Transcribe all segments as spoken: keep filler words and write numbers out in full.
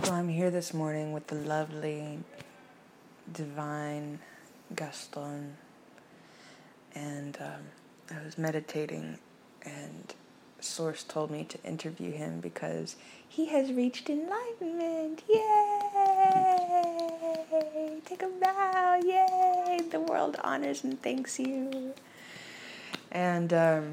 So I'm here this morning with the lovely, divine Gaston, and um, I was meditating, and Source told me to interview him because he has reached enlightenment. Yay! Take a bow. Yay! The world honors and thanks you. And um,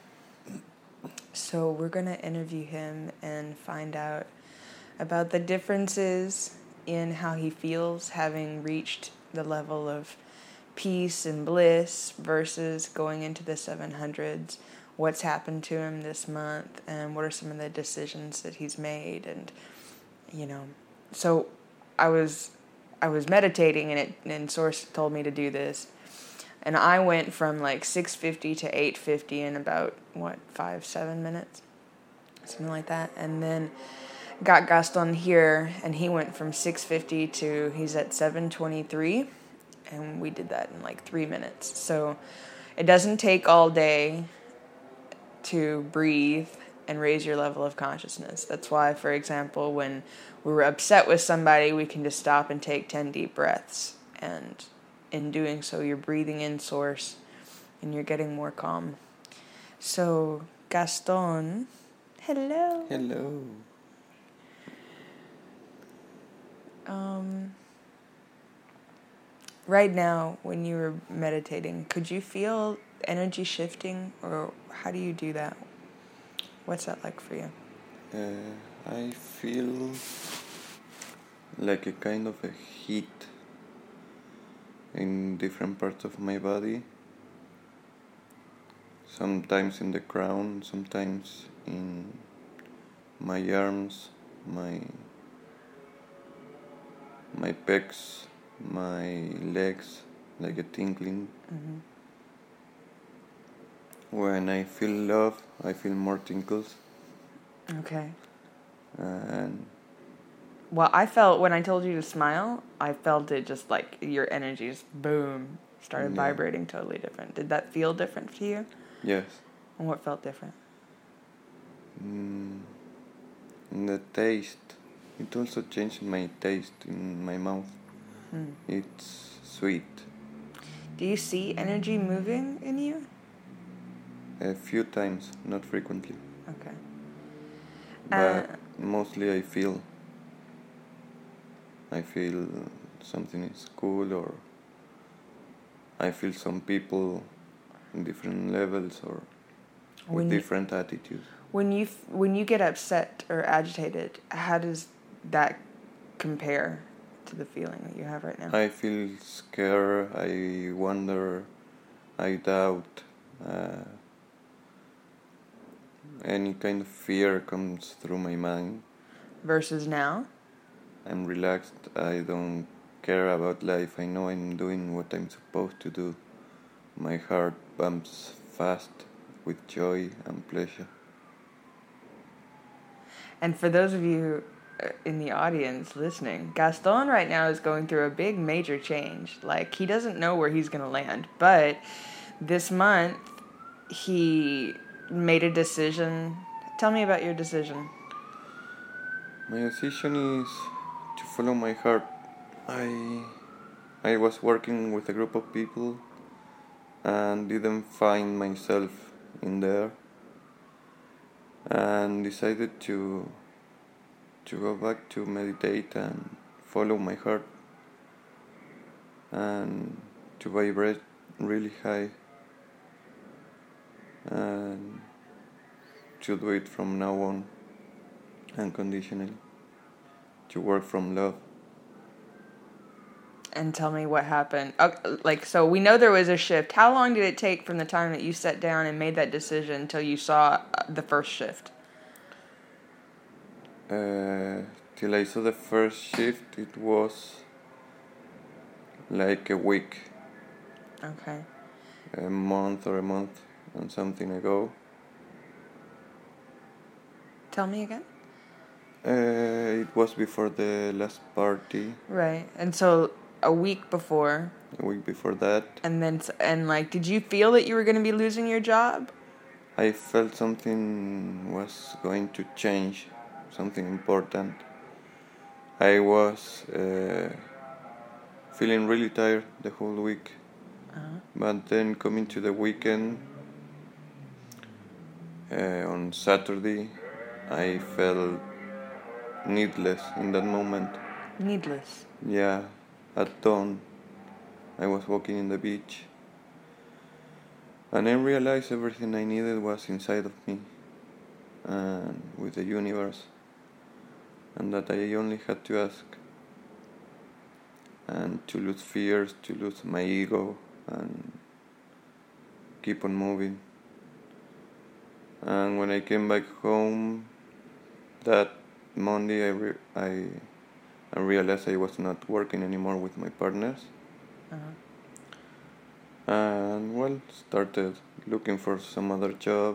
so we're going to interview him and find out about the differences in how he feels having reached the level of peace and bliss versus going into the seven hundreds, what's happened to him this month, and what are some of the decisions that he's made. And you know, so I was I was meditating, and it and Source told me to do this, and I went from like six fifty to eight fifty in about what five seven minutes, something like that, and then got Gaston here, and he went from six fifty to he's at seven twenty-three, and we did that in like three minutes. So it doesn't take all day to breathe and raise your level of consciousness. That's why, for example, when we were upset with somebody, we can just stop and take ten deep breaths, and in doing so, you're breathing in Source, and you're getting more calm. So, Gaston, hello. Hello. Um, right now, when you were meditating, could you feel energy shifting, or how do you do that? What's that like for you? Uh, I feel like a kind of a heat in different parts of my body. Sometimes in the crown, sometimes in my arms, my my pecs, my legs, like a tingling. Mm-hmm. When I feel love, I feel more tingles. Okay. And Well, I felt when I told you to smile, I felt it just like your energy just boom, started Yeah. vibrating totally different. Did that feel different to you? yes, And what felt different? mm, the taste. It also changed my taste in my mouth. Hmm. It's sweet. Do you see energy moving in you? A few times, not frequently. Okay. But Uh, mostly I feel I feel something is cool, or I feel some people in different levels or with When you- different attitudes. When you f- when you get upset or agitated, how does that compare to the feeling that you have right now? I feel scared, I wonder, I doubt. Uh, any kind of fear comes through my mind. Versus now? I'm relaxed, I don't care about life, I know I'm doing what I'm supposed to do. My heart pumps fast with joy and pleasure. And for those of you in the audience listening, Gaston right now is going through a big major change. Like, he doesn't know where he's going to land, but this month he made a decision. Tell me about your decision. My decision is to follow my heart. I I was working with a group of people and didn't find myself in there, and decided to to go back to meditate and follow my heart and to vibrate really high and to do it from now on unconditionally, to work from love. And tell me what happened. Uh, like, so we know there was a shift. How long did it take from the time that you sat down and made that decision until you saw the first shift? Uh, till I saw the first shift, it was like a week, Okay. a month or a month and something ago. Tell me again. Uh, it was before the last party, Right. And so a week before, a week before that, and then, and like, did you feel that you were going to be losing your job? I felt something was going to change, something important. I was uh, feeling really tired the whole week. Uh-huh. But then coming to the weekend, uh, on Saturday, I felt needless in that moment. Needless. Yeah, at dawn, I was walking in the beach, and I realized everything I needed was inside of me, and with the universe, and that I only had to ask, and to lose fears, to lose my ego, and keep on moving. And when I came back home that Monday, I, re- I, I realized I was not working anymore with my partners. Uh-huh. And well, started looking for some other job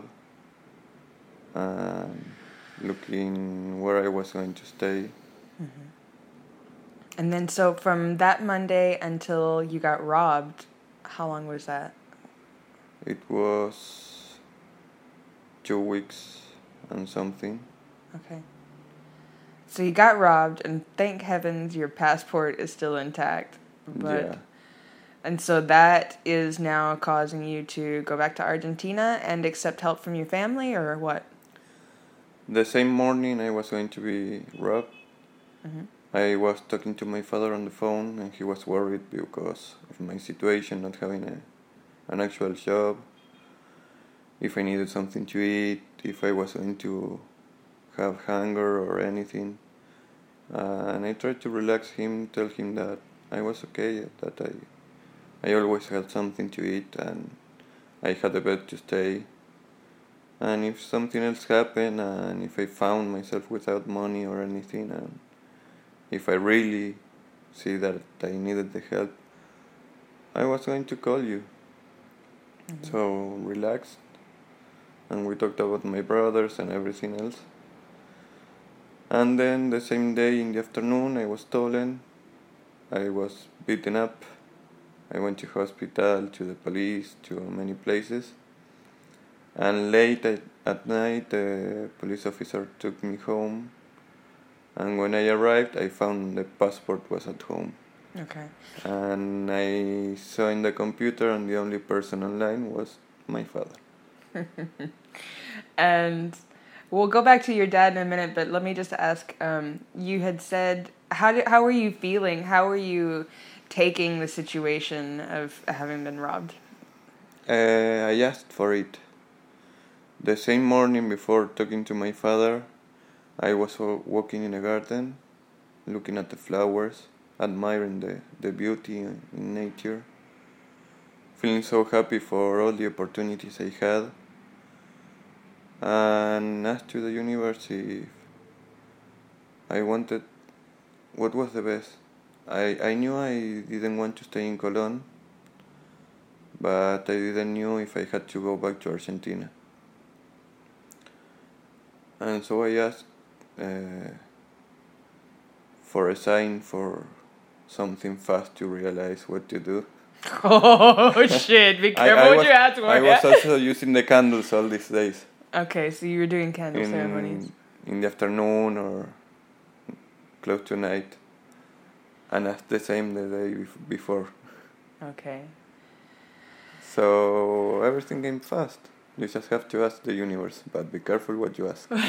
and looking where I was going to stay. Mm-hmm. And then, so from that Monday until you got robbed, how long was that? It was two weeks and something. Okay. So you got robbed, and thank heavens your passport is still intact. But, Yeah. And so that is now causing you to go back to Argentina and accept help from your family, or what? The same morning I was going to be robbed. Mm-hmm. I was talking to my father on the phone, and he was worried because of my situation, not having a, an actual job, if I needed something to eat, if I was going to have hunger or anything. Uh, and I tried to relax him, tell him that I was okay, that I I always had something to eat, and I had a bed to stay. And if something else happened, and if I found myself without money or anything, and if I really see that I needed the help, I was going to call you. Mm-hmm. So relaxed, and we talked about my brothers and everything else. And then the same day in the afternoon, I was stolen. I was beaten up. I went to hospital, to the police, to many places. And late at, at night, the police officer took me home. And when I arrived, I found the passport was at home. Okay. And I saw in the computer, and the only person online was my father. And we'll go back to your dad in a minute, but let me just ask, um, you had said, how did, how were you feeling? How were you taking the situation of having been robbed? Uh, I asked for it. The same morning before talking to my father, I was walking in a garden, looking at the flowers, admiring the, the beauty in nature, feeling so happy for all the opportunities I had, and asked to the universe if I wanted what was the best. I, I knew I didn't want to stay in Colón, but I didn't know if I had to go back to Argentina. And so I asked uh, for a sign, for something fast to realize what to do. Oh shit, be careful I, I what was, you ask for. I was also using the candles all these days. Okay, so you were doing candle in, ceremonies. In the afternoon or close to night. And that's the same the day before. Okay. So everything came fast. You just have to ask the universe, but be careful what you ask.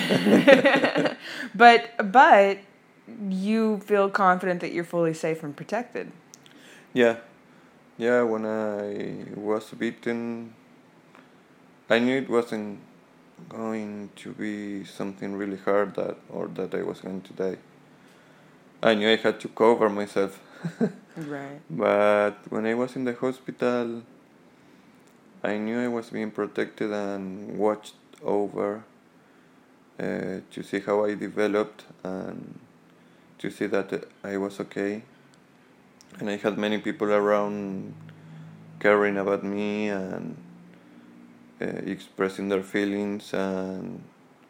but but you feel confident that you're fully safe and protected. Yeah. Yeah, when I was beaten, I knew it wasn't going to be something really hard that or that I was going to die. I knew I had to cover myself. Right. But when I was in the hospital, I knew I was being protected and watched over uh, to see how I developed and to see that I was okay. And I had many people around caring about me and uh, expressing their feelings, and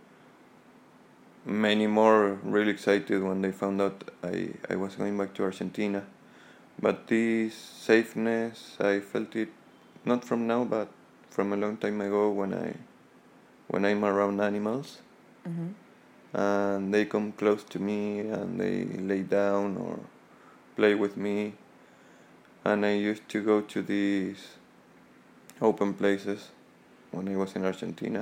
many more really excited when they found out I, I was going back to Argentina. But this safeness, I felt it not from now, but from a long time ago when I when I'm around animals. Mm-hmm. and they come close to me and they lay down or play with me. And I used to go to these open places when I was in Argentina,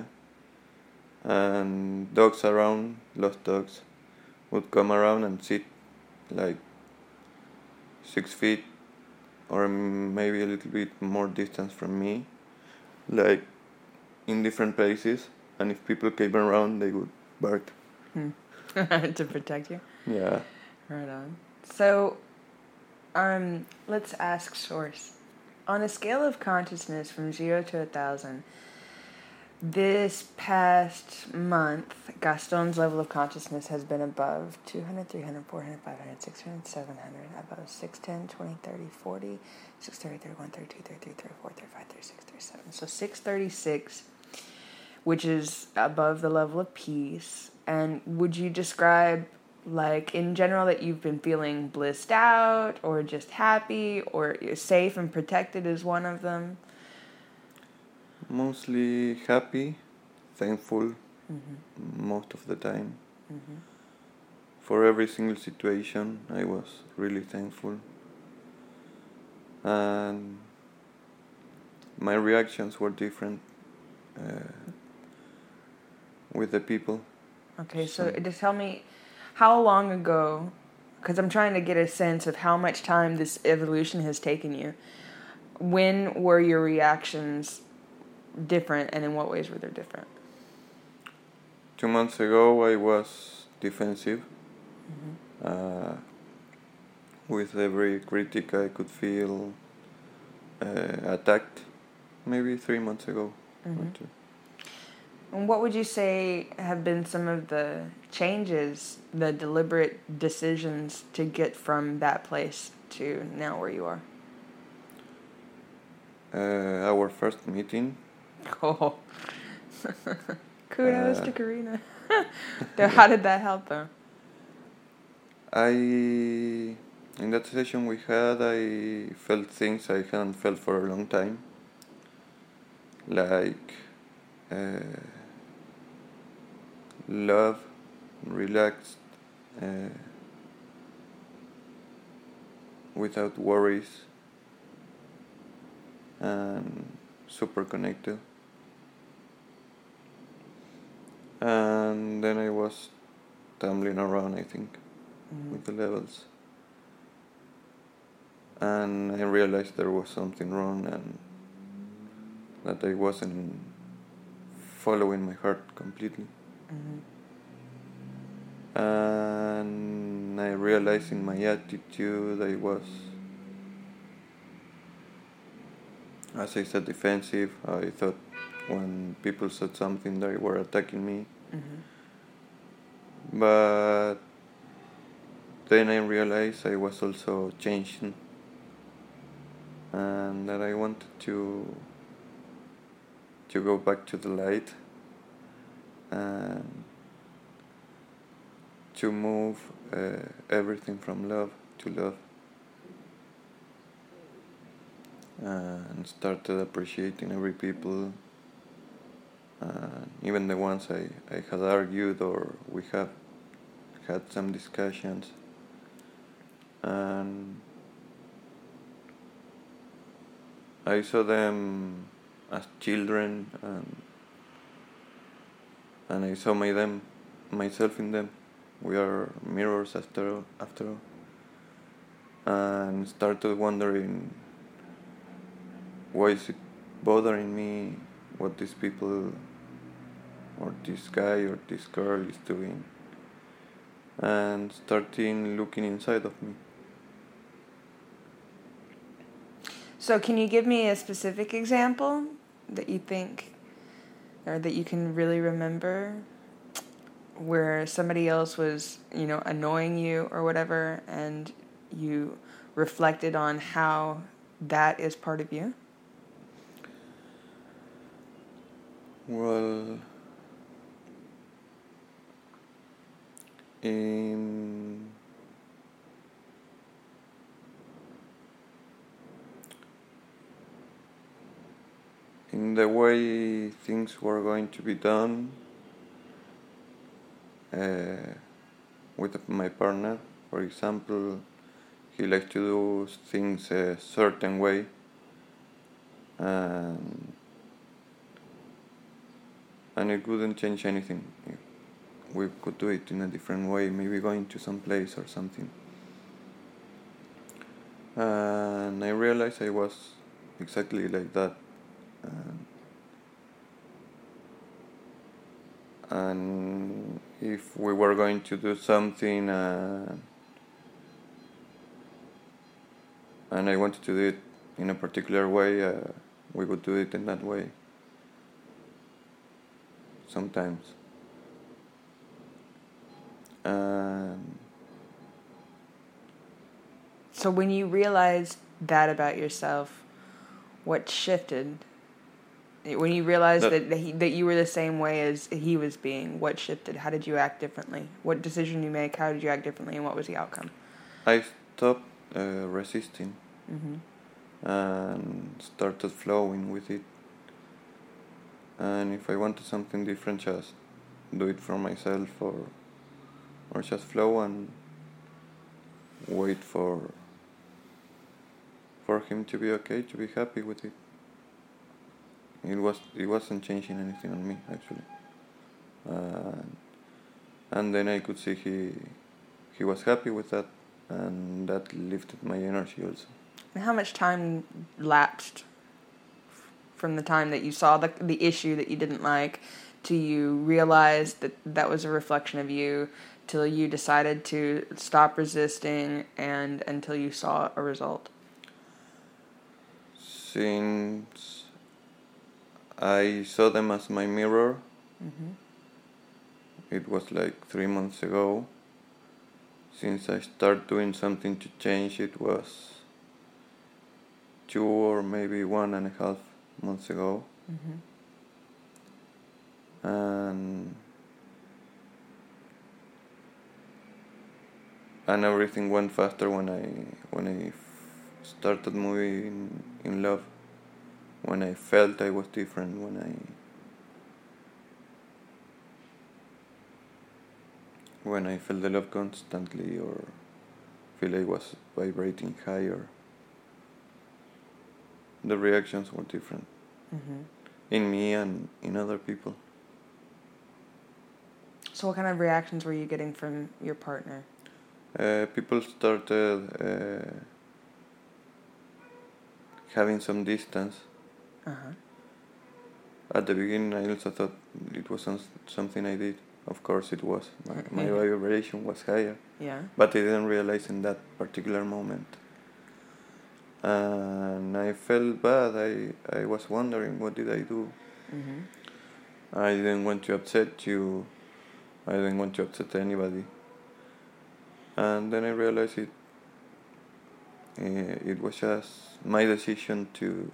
and dogs around, lost dogs, would come around and sit like six feet or maybe a little bit more distance from me, like in different places, and if people came around they would bark. Hmm. To protect you? Yeah. Right on. So, um, let's ask Source. On a scale of consciousness from zero to a thousand, this past month, Gaston's level of consciousness has been above two hundred, three hundred, four hundred, five hundred, six hundred, seven hundred, above six, ten, twenty, thirty, forty, six, thirty, thirty-one, thirty-two, thirty-three, thirty-four, thirty-five, thirty-six, thirty-seven. So six thirty-six, which is above the level of peace. And would you describe, like, in general, that you've been feeling blissed out or just happy or you're safe and protected is one of them? Mostly happy, thankful, Mm-hmm. most of the time. Mm-hmm. For every single situation, I was really thankful. And my reactions were different uh, with the people. Okay, so So- just tell me, how long ago, because I'm trying to get a sense of how much time this evolution has taken you, when were your reactions different and in what ways were they different? Two months ago, I was defensive. Mm-hmm. Uh, with every critic, I could feel uh, attacked. Maybe three months ago. Mm-hmm. Or two. And what would you say have been some of the changes, the deliberate decisions to get from that place to now where you are? Uh, our first meeting. Oh, kudos Uh, to Karina. So how did that help though? I, in that session we had, I felt things I hadn't felt for a long time. Like uh, love, relaxed, uh, without worries, and super connected. And then I was tumbling around, I think, Mm-hmm. with the levels. And I realized there was something wrong and that I wasn't following my heart completely. Mm-hmm. And I realized in my attitude I was, as I said, defensive. I thought when people said something they were attacking me. Mm-hmm. But then I realized I was also changing and that I wanted to to go back to the light and to move uh, everything from love to love, and started appreciating every people, uh, even the ones I, I had argued or we have had some discussions, and I saw them as children, and and I saw my them myself in them. We are mirrors after all, after all. And started wondering why is it bothering me what these people or this guy or this girl is doing, and starting looking inside of me. So can you give me a specific example that you think, or that you can really remember, where somebody else was, you know, annoying you or whatever, and you reflected on how that is part of you? Well, in in the way things were going to be done, uh, with my partner. For example, he likes to do things a certain way, and and it wouldn't change anything. We could do it in a different way, maybe going to some place or something. And I realized I was exactly like that. And, and if we were going to do something uh, and I wanted to do it in a particular way, uh, we would do it in that way. Sometimes. Um, So when you realized that about yourself, what shifted? When you realized that that, he, that you were the same way as he was being, what shifted? How did you act differently? What decision you make? How did you act differently, and what was the outcome? I stopped uh, resisting Mm-hmm. and started flowing with it. And if I wanted something different, just do it for myself, or or just flow and wait for for him to be okay, to be happy with it. It was it wasn't changing anything on me, actually. Uh, and then I could see he he was happy with that, and that lifted my energy also. And how much time lapsed from the time that you saw the the issue that you didn't like to you realized that that was a reflection of you, till you decided to stop resisting, and until you saw a result? Since I saw them as my mirror, Mm-hmm. it was like three months ago. Since I started doing something to change, it was two or maybe one and a half months ago. Mm-hmm. And and everything went faster when I when I f- started moving in love. When I felt I was different. When I when I felt the love constantly, or feel I was vibrating higher. The reactions were different. Mm-hmm. In me and in other people. So what kind of reactions were you getting from your partner? Uh, people started uh, having some distance. Uh-huh. At the beginning, I also thought it was some, something I did. Of course, it was. My, my vibration was higher. Yeah. But I didn't realize in that particular moment. And I felt bad. I, I was wondering, what did I do? Mm-hmm. I didn't want to upset you. I didn't want to upset anybody. And then I realized it. Uh, it was just my decision to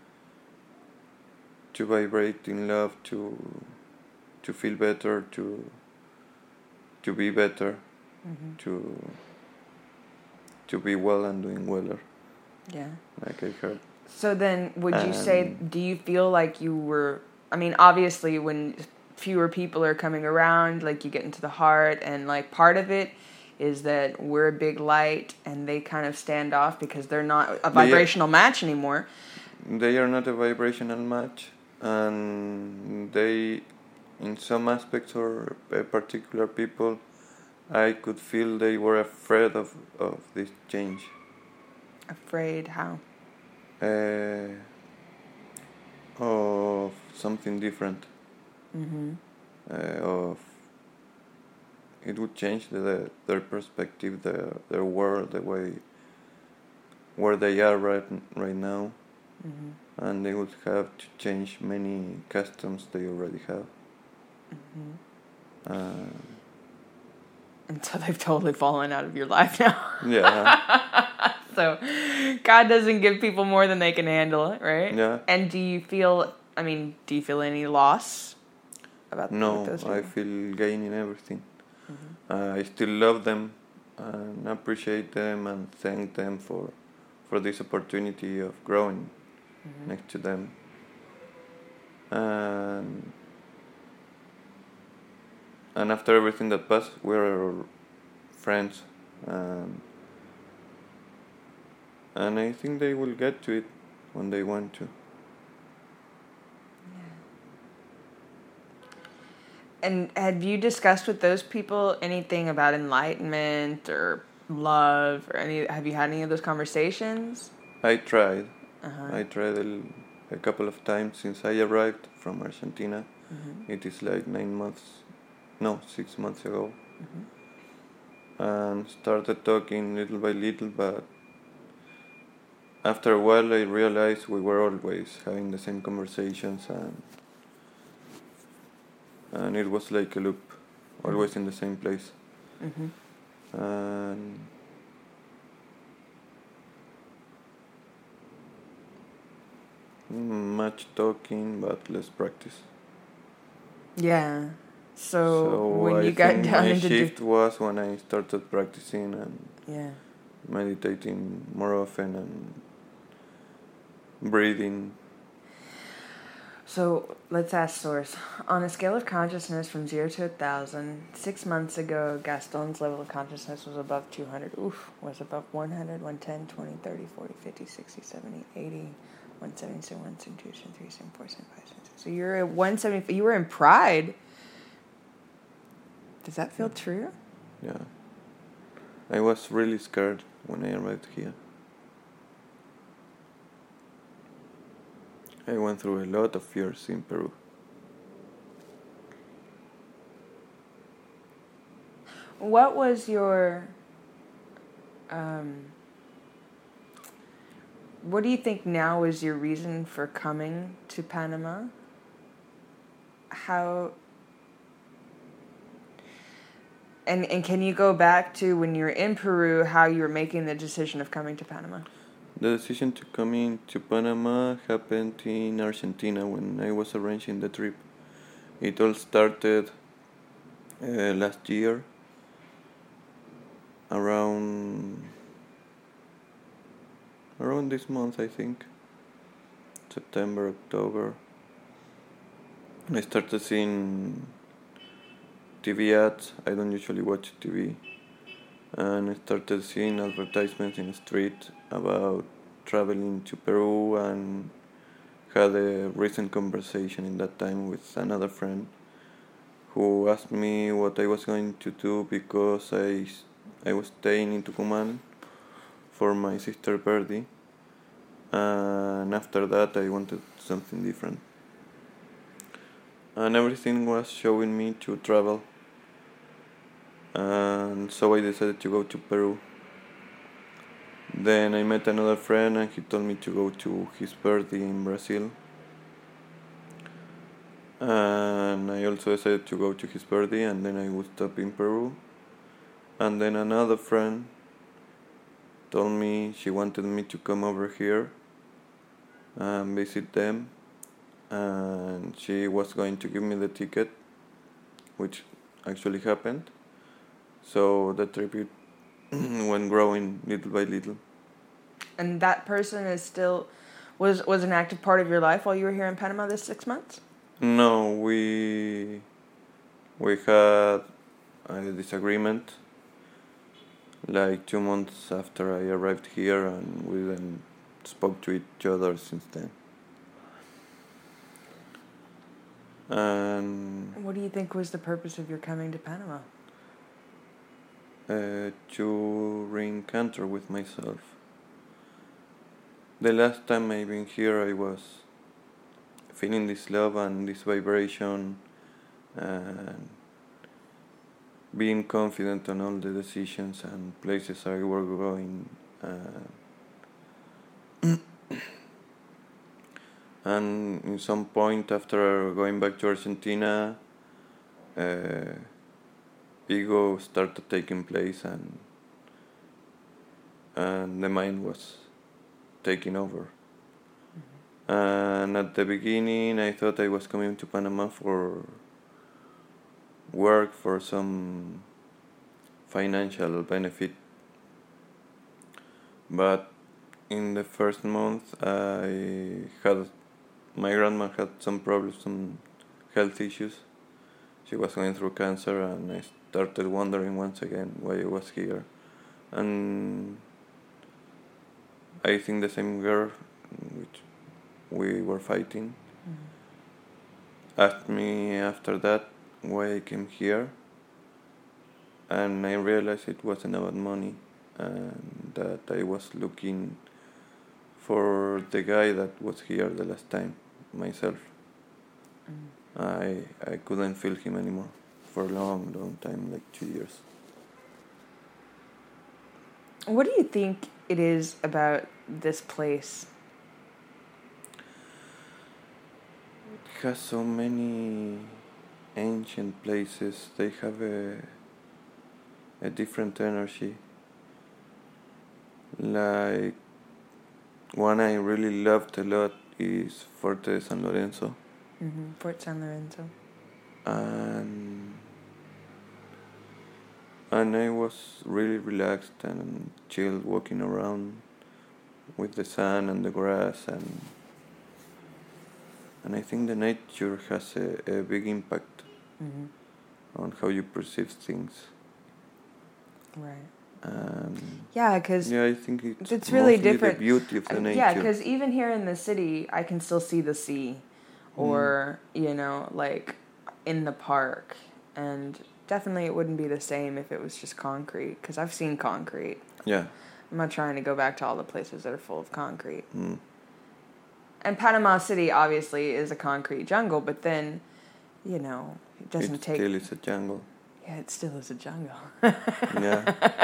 to vibrate in love, to to feel better, to to be better, Mm-hmm. to to be well and doing weller, Yeah. like I heard. So then, would you Um, say, do you feel like you were, I mean, obviously when fewer people are coming around, like you get into the heart, and like part of it is that we're a big light and they kind of stand off because they're not a vibrational match anymore. They are not a vibrational match, and they, in some aspects or uh, particular people, I could feel they were afraid of, of this change. Afraid how? Uh, of something different. Mm-hmm. Uh, of it would change the, their perspective, their their world, the way where they are right right now, Mm-hmm. and they would have to change many customs they already have. Mm-hmm. Uh, And so they've totally fallen out of your life now. yeah. So God doesn't give people more than they can handle, right? Yeah. And do you feel, I mean, do you feel any loss about No, with those people? I feel gain in everything. Mm-hmm. Uh, I still love them and appreciate them and thank them for for this opportunity of growing Mm-hmm. next to them. And and after everything that passed, we're friends, and and I think they will get to it when they want to. And have you discussed with those people anything about enlightenment or love or any? Have you had any of those conversations? I tried. Uh-huh. I tried a, a couple of times since I arrived from Argentina. Mm-hmm. It is like nine months, no, six months ago. Mm-hmm. And started talking little by little, but after a while I realized we were always having the same conversations, and and it was like a loop, always mm-hmm. in the same place. Mm-hmm. And much talking but less practice. Yeah. So, so when I you got think down my into shift di- was when I started practicing and yeah. meditating more often and breathing. So let's ask Source. On a scale of consciousness from zero to a thousand, six months ago, Gaston's level of consciousness was above two hundred. Oof, was above one hundred, one ten, twenty, thirty, forty, fifty, sixty, seventy, eighty, one seventy-seven, one seventy-two, one seventy-three, one seventy-four, one seventy-five, one seventy-six. So you're at one seventy. You were in Pride. Does that feel true? Yeah. I was really scared when I arrived here. I went through a lot of fears in Peru. What was your... Um, what do you think now is your reason for coming to Panama? How... And and can you go back to when you were in Peru, how you were making the decision of coming to Panama? The decision to come into Panama happened in Argentina when I was arranging the trip. It all started uh, last year, around around this month, I think, September, October. I started seeing T V ads. I don't usually watch T V. And I started seeing advertisements in the street about traveling to Peru, and had a recent conversation in that time with another friend who asked me what I was going to do because I, I was staying in Tucumán for my sister's birthday, and after that I wanted something different. And everything was showing me to travel. And so I decided to go to Peru. Then I met another friend and he told me to go to his birthday in Brazil. And I also decided to go to his birthday, and then I would stop in Peru. And then another friend told me she wanted me to come over here and visit them, and she was going to give me the ticket, which actually happened. So the trip went growing little by little. And that person is still was was an active part of your life while you were here in Panama this six months? No, we we had a disagreement like two months after I arrived here, and we then spoke to each other since then. And what do you think was the purpose of your coming to Panama? Uh, to re-encounter with myself. The last time I've been here, I was feeling this love and this vibration, and being confident on all the decisions and places I were going. Uh, and in some point after going back to Argentina, uh, ego started taking place, and and the mind was taking over. Mm-hmm. And at the beginning I thought I was coming to Panama for work, for some financial benefit, but in the first month I had my grandma had some problems, some health issues, she was going through cancer, and I started wondering once again why I was here. And I think the same girl, which we were fighting, Mm-hmm. asked me after that why I came here, and I realized it wasn't about money, and that I was looking for the guy that was here the last time, myself. Mm. I I couldn't feel him anymore for a long, long time, like two years. What do you think it is about this place? It has so many ancient places. They have a a different energy. Like one I really loved a lot is Forte de San Lorenzo, Mm-hmm. Fort San Lorenzo. and and I was really relaxed and chilled walking around with the sun and the grass, and and I think the nature has a, a big impact Mm-hmm. on how you perceive things. Right. And Yeah, because yeah, I think it's, it's really mostly different. the beauty of the Uh, nature. Yeah, because even here in the city, I can still see the sea, or Mm. you know, like in the park, and definitely it wouldn't be the same if it was just concrete. Because I've seen concrete. Yeah. I'm not trying to go back to all the places that are full of concrete. Mm. And Panama City obviously is a concrete jungle, but then, you know, it doesn't It take. still is a jungle. Yeah, it still is a jungle. Yeah.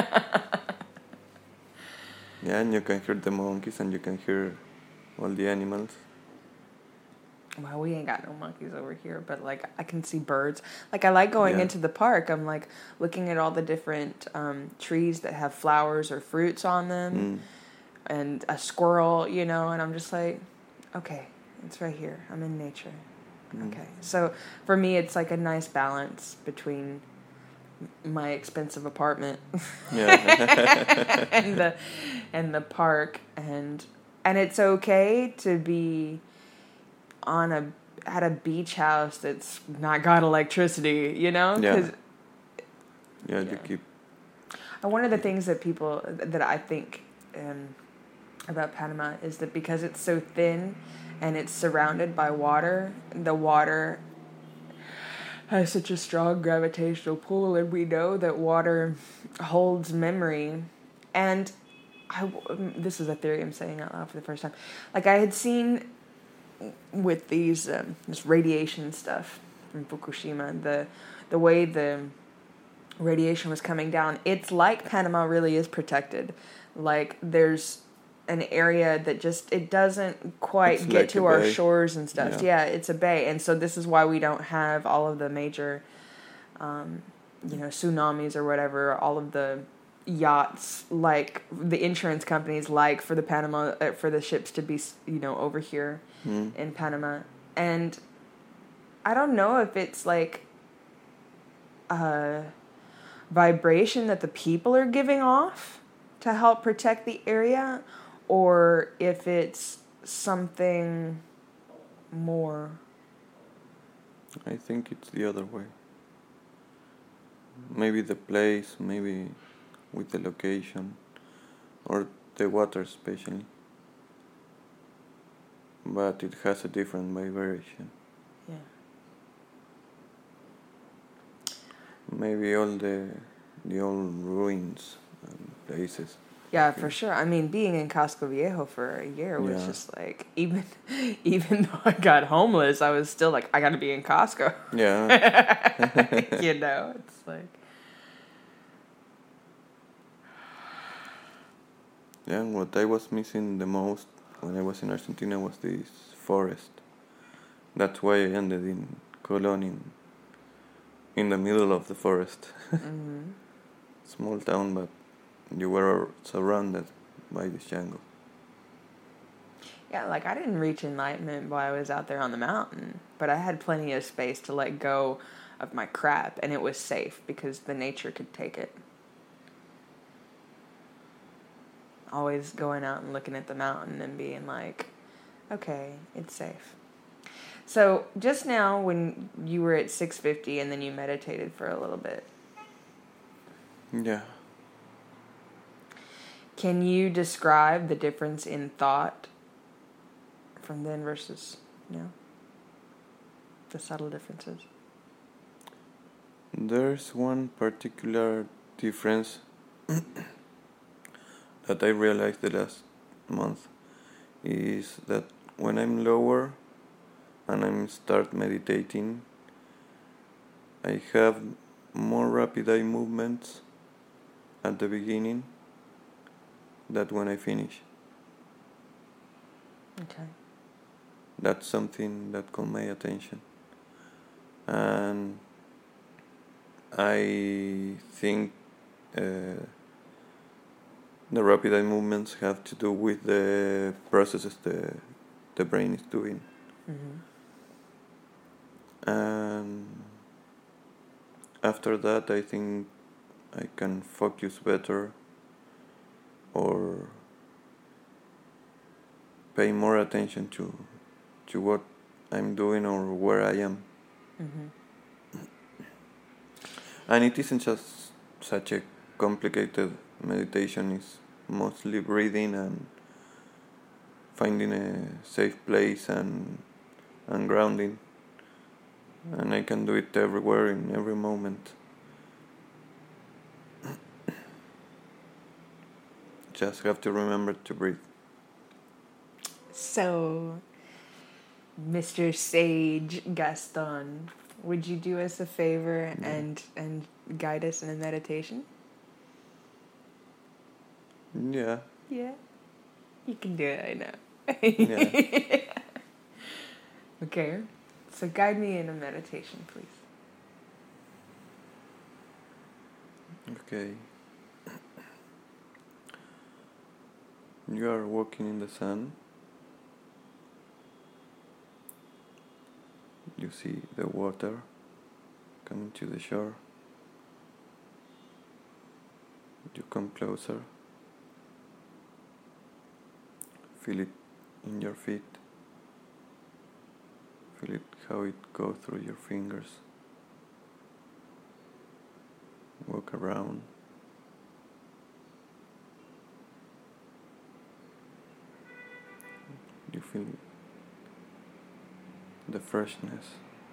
Yeah, and you can hear the monkeys and you can hear all the animals. Well, we ain't got no monkeys over here, but like I can see birds. Like I like going Yeah. into the park. I'm like looking at all the different um, trees that have flowers or fruits on them, Mm. and a squirrel, you know, and I'm just like, okay, it's right here. I'm in nature. Mm. Okay, so for me, it's like a nice balance between my expensive apartment Yeah. and the and the park, and and it's okay to be on a at a beach house that's not got electricity, you know? Yeah. 'Cause Yeah, you Yeah. keep. one of the things that people that I think um, about Panama is that because it's so thin and it's surrounded by water, the water has such a strong gravitational pull, and we know that water holds memory. And I, this is a theory I'm saying out loud for the first time. Like I had seen with these um, this radiation stuff from Fukushima, the the way the radiation was coming down, it's like Panama really is protected. Like there's an area that just it doesn't quite It's get like to a our bay. shores and stuff. Yeah. Yeah, it's a bay, and so this is why we don't have all of the major, um, you know, tsunamis or whatever. All of the yachts, like the insurance companies, like for the Panama uh, for the ships to be, you know, over here Mm. in Panama. And I don't know if it's like a vibration that the people are giving off to help protect the area, or if it's something more. I think it's the other way. Maybe the place, maybe with the location, or the water especially. But it has a different vibration. Yeah. Maybe all the the old ruins and places. Yeah, for sure. I mean, being in Casco Viejo for a year was Yeah. just like, even even though I got homeless, I was still like, I got to be in Costco. Yeah. You know, it's like. Yeah, and what I was missing the most when I was in Argentina was this forest. That's why I ended in Colón, in, in the middle of the forest. Mm-hmm. Small town, but you were surrounded by this jungle. Yeah, like I didn't reach enlightenment while I was out there on the mountain, but I had plenty of space to let go of my crap, and it was safe because the nature could take it. Always going out and looking at the mountain and being like, okay, it's safe. So just now when you were at six fifty and then you meditated for a little bit, Yeah. can you describe the difference in thought from then versus now? The subtle differences. There's one particular difference that I realized the last month is that when I'm lower and I'm start meditating, I have more rapid eye movements at the beginning than when I finish. Okay. That's something that caught my attention. And I think uh, the rapid eye movements have to do with the processes the the brain is doing. Mm-hmm. And after that, I think I can focus better or pay more attention to to what I'm doing or where I am. Mm-hmm. And it isn't just such a complicated meditation. It's mostly breathing and finding a safe place and and grounding. And I can do it everywhere in every moment. Just have to remember to breathe. So, Mister Sage Gaston, would you do us a favor Yeah. and and guide us in a meditation? Yeah. Yeah. You can do it, I know. Yeah. Okay. So guide me in a meditation, please. Okay. You are walking in the sun. You see the water coming to the shore. You come closer. Feel it in your feet. Feel it how it goes through your fingers. Walk around. You feel the freshness,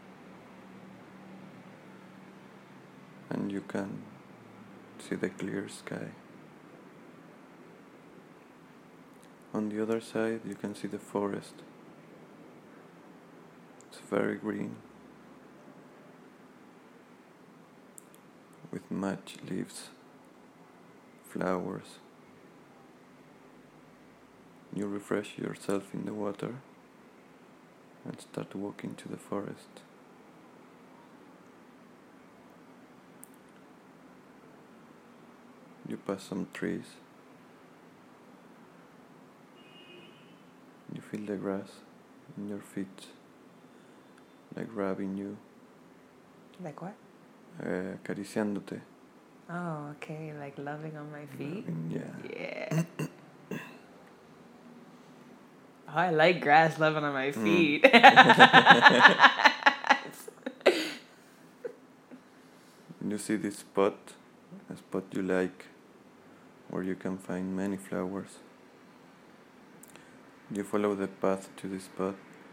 and you can see the clear sky. On the other side, you can see the forest. It's very green, with much leaves, flowers. You refresh yourself in the water and start walking to the forest. You pass some trees. You feel the grass in your feet, like rubbing you, Like what? uh, acariciándote. Oh, okay. Like loving on my feet? Rubbing, yeah. Yeah. Oh, I like grass loving on my feet. You see this spot, a spot you like, where you can find many flowers. You follow the path to this spot.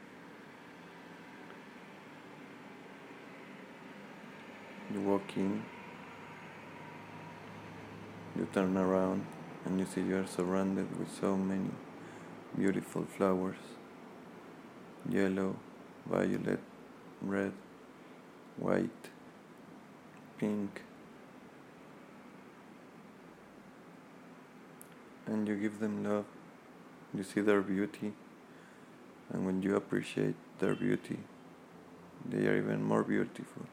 You walk in. You turn around and you see you are surrounded with so many beautiful flowers. Yellow, violet, red, white, pink. And you give them love. You see their beauty. And when you appreciate their beauty, they are even more beautiful.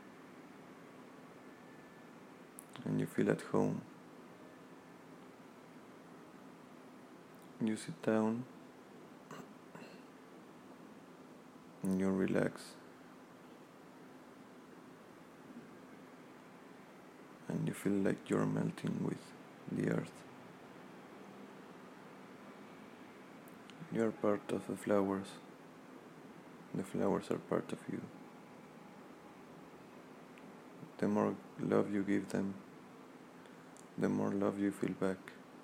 And you feel at home. You sit down and you relax, and you feel like you're melting with the earth. You're part of the flowers, The flowers are part of you. The more love you give them, the more love you feel back.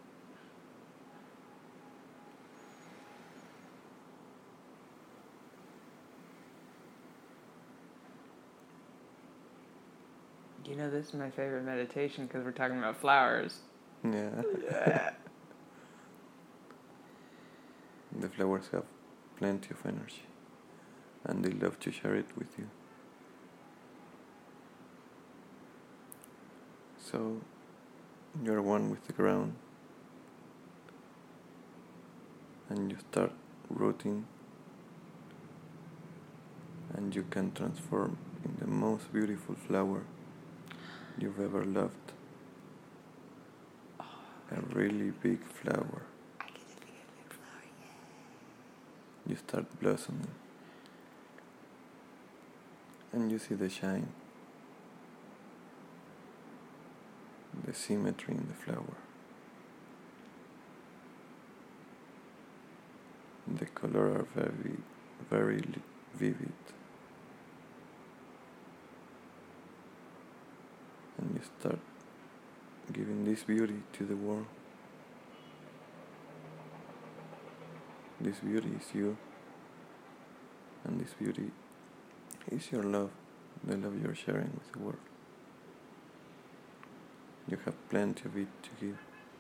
You know, this is my favorite meditation because we're talking about flowers. Yeah. Yeah. The flowers have plenty of energy, and they love to share it with you. So, you're one with the ground, and you start rooting, and you can transform in the most beautiful flower you've ever loved. A really big flower. I get to be a big flower, yeah. You start blossoming, and you see the shine, the symmetry in the flower. The colors are very, very vivid. And you start giving this beauty to the world. This beauty is you. And this beauty is your love, the love you're sharing with the world. You have plenty of it to give.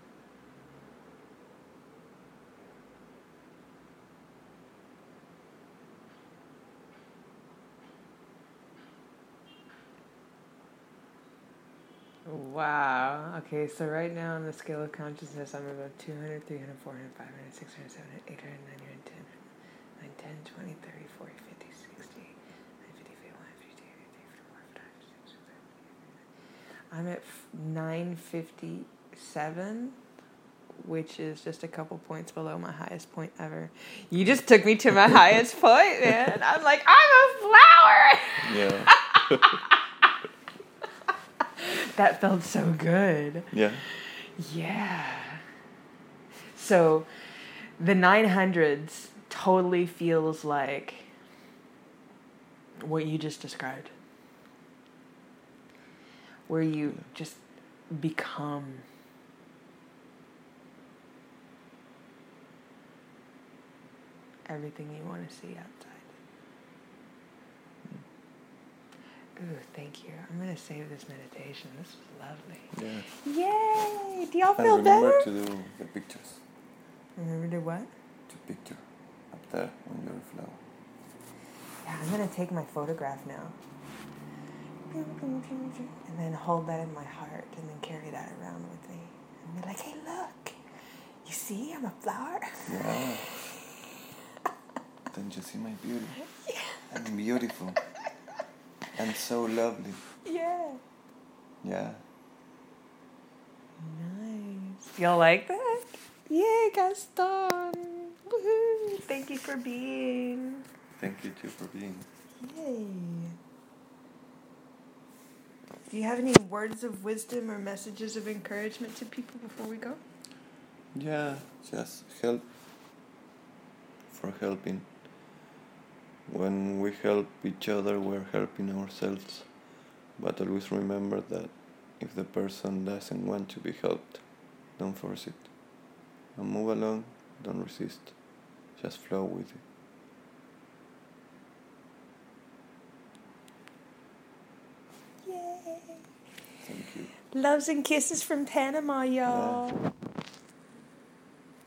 Wow. Okay, so right now on the scale of consciousness, I'm about two hundred, three hundred, four hundred, five hundred, six hundred, seven hundred, eight hundred, nine hundred, ten, nine, ten, twenty, thirty, forty, fifty, sixty, fifty, fifty-one, fifty-two, fifty-three, fifty-four, fifty-five, fifty-six, fifty-seven. I'm at nine fifty-seven, which is just a couple points below my highest point ever. You just took me to my highest point, man. I'm like, I'm a flower! Yeah. That felt so good. Yeah. Yeah. So the nine hundreds totally feels like what you just described. Where you just become everything you want to see outside. Ooh, thank you. I'm going to save this meditation. This was lovely. Yeah. Yay! Do y'all And feel remember better? to do the pictures. Remember to what? To picture up there on your flower. Yeah, I'm going to take my photograph now. And then hold that in my heart and then carry that around with me. And be like, hey, look. You see, I'm a flower. Yeah. Don't you see my beauty? Yeah. I'm beautiful. And so lovely. Yeah. Yeah. Nice. Y'all like that? Yay, Gaston. Woohoo. Thank you for being. Thank you too for being. Yay. Do you have any words of wisdom or messages of encouragement to people before we go? Yeah, just help for helping. When we help each other, we're helping ourselves. But always remember that if the person doesn't want to be helped, don't force it. And move along, don't resist. Just flow with it. Yay. Thank you. Loves and kisses from Panama, y'all. Yeah.